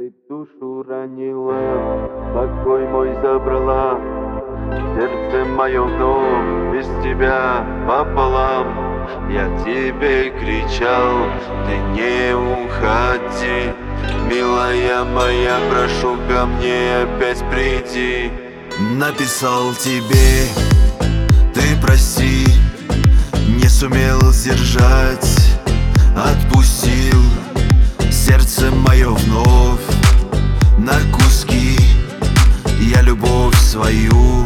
Ты душу ранила, покой мой забрала, сердце мое вновь без тебя пополам. Я тебе кричал, ты не уходи, милая моя, прошу ко мне опять приди. Написал тебе, ты прости, не сумел сдержать, отпустил сердце мое вновь на куски. Я любовь свою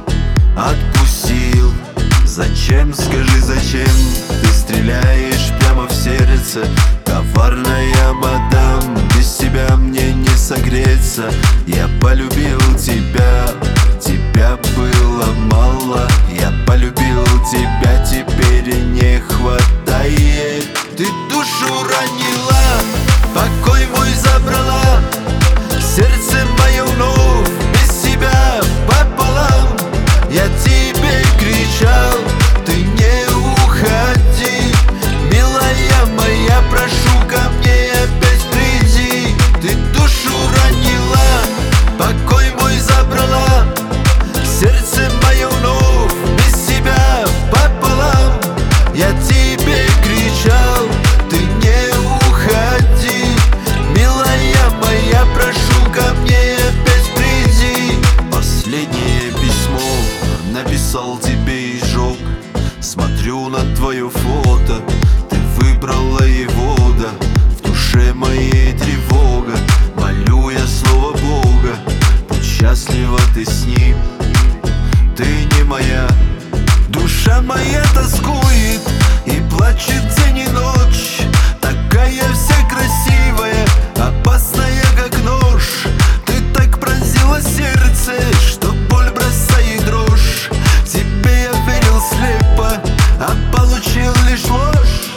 отпустил. Зачем, скажи, зачем ты стреляешь прямо в сердце? Коварная мадам, без тебя мне не согреться. Я полюбил тебя, тебя было мало. Я полюбил тебя, теперь не хватает. Ты душу ранила, покой мой забрала, сердце мое вновь без тебя пополам. Я тебе кричал, ты не уходи, милая моя, прошу ко мне опять приди. Ты душу ранила, покой мой забрала, сердце мое вновь без тебя пополам. Я тебе кричал, ты не уходи, милая моя, прошу ко мне опять приди. Последнее письмо написал тебе и сжег. Смотрю на твое фото, ты выбрала его, да. В душе моей тревога, молю я снова Бога, будь счастлива ты с ним, ты не моя. Душа моя тоскует и плачет день и ночь. Такая вся красивая, опасная как нож. Ты так пронзила сердце, что боль бросает дрожь. Тебе я верил слепо, а получил лишь ложь.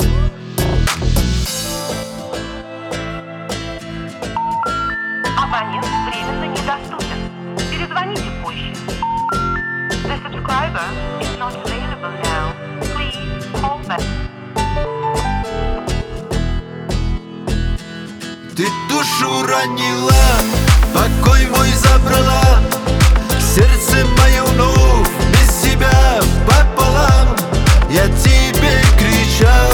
Абонент временно недоступен. Перезвоните позже. The subscriber is not available now. Please call back. Ты душу ранила, покой мой забрала, сердце мое вновь без тебя пополам. Я тебе кричал,